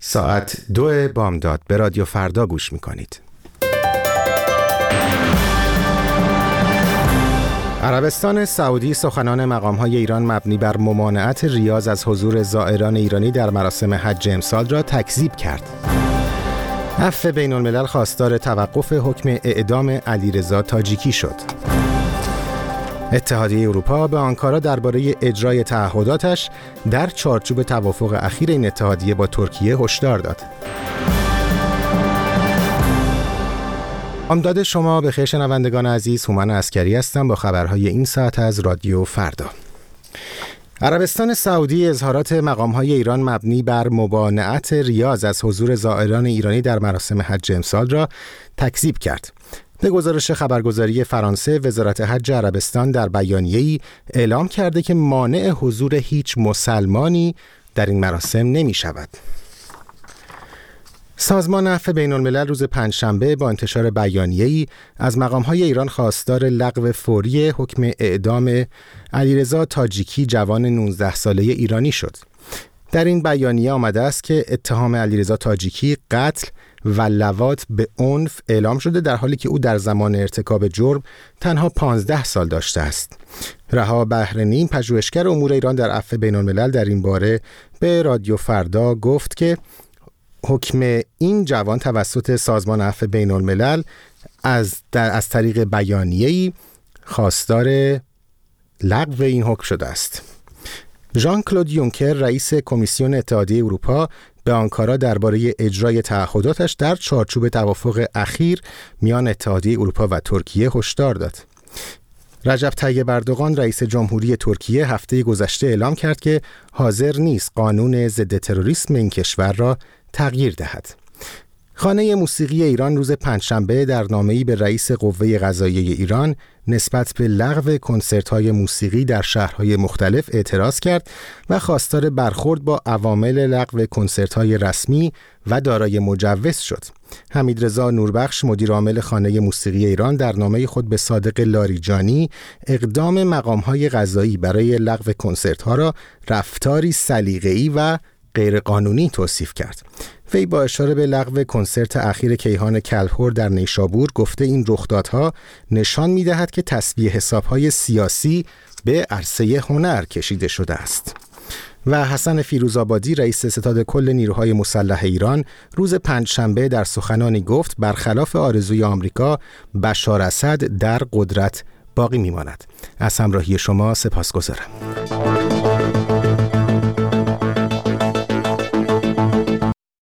ساعت 2 بامداد به رادیو فردا گوش میکنید. عربستان سعودی سخنان مقام‌های ایران مبنی بر ممانعت ریاض از حضور زائران ایرانی در مراسم حج امسال را تکذیب کرد. عفو بین الملل خواستار توقف حکم اعدام علیرضا تاجیکی شد. اتحادیه اروپا به آنکارا درباره اجرای تعهداتش در چارچوب توافق اخیر این اتحادیه با ترکیه هشدار داد. امداد شما بخیر شنوندگان عزیز، هومن عسکری هستم با خبرهای این ساعت از رادیو فردا. عربستان سعودی اظهارات مقام‌های ایران مبنی بر ممانعت ریاض از حضور زائران ایرانی در مراسم حج امسال را تکذیب کرد. به گزارش خبرگزاری فرانسه، وزارت حج عربستان در بیانیه‌ای اعلام کرده که مانع حضور هیچ مسلمانی در این مراسم نمی شود. سازمان عفو بین الملل روز پنجشنبه با انتشار بیانیه‌ای از مقام‌های ایران خواستار لغو فوری حکم اعدام علیرضا تاجیکی جوان 19 ساله ایرانی شد. در این بیانیه آمده است که اتهام علیرضا تاجیکی قتل و لواط به عنف اعلام شده در حالی که او در زمان ارتکاب جرم تنها 15 سال داشته است. رها بحرینی، پژوهشگر امور ایران در عفو بین الملل، در این باره به رادیو فردا گفت که حکم این جوان توسط سازمان عفو بین الملل از طریق بیانیه‌ای خواستار لغو این حکم شده است. ژان کلود یونکر، رئیس کمیسیون اتحادیه اروپا، به آنکارا درباره اجرای تعهداتش در چارچوب توافق اخیر میان اتحادیه اروپا و ترکیه هشدار داد. رجب طیب اردوغان، رئیس جمهوری ترکیه، هفته گذشته اعلام کرد که حاضر نیست قانون ضد تروریسم این کشور را تغییر دهد. خانه موسیقی ایران روز پنجشنبه در نامه‌ای به رئیس قوه قضاییه ایران نسبت به لغو کنسرت‌های موسیقی در شهرهای مختلف اعتراض کرد و خواستار برخورد با عوامل لغو کنسرت‌های رسمی و دارای مجوز شد. حمیدرضا نوربخش، مدیر عامل خانه موسیقی ایران، در نامه خود به صادق لاریجانی اقدام مقام‌های قضایی برای لغو کنسرت‌ها را رفتاری سلیقه‌ای و غیرقانونی توصیف کرد. وی با اشاره به لغو کنسرت اخیر کیهان کلهر در نیشابور گفته این رخدادها نشان می‌دهد که تسبیح حساب‌های سیاسی به عرصه هنر کشیده شده است. و حسن فیروزآبادی، رئیس ستاد کل نیروهای مسلح ایران، روز پنجشنبه در سخنانی گفت برخلاف آرزوی آمریکا بشار اسد در قدرت باقی می‌ماند. از همراهی شما سپاسگزارم.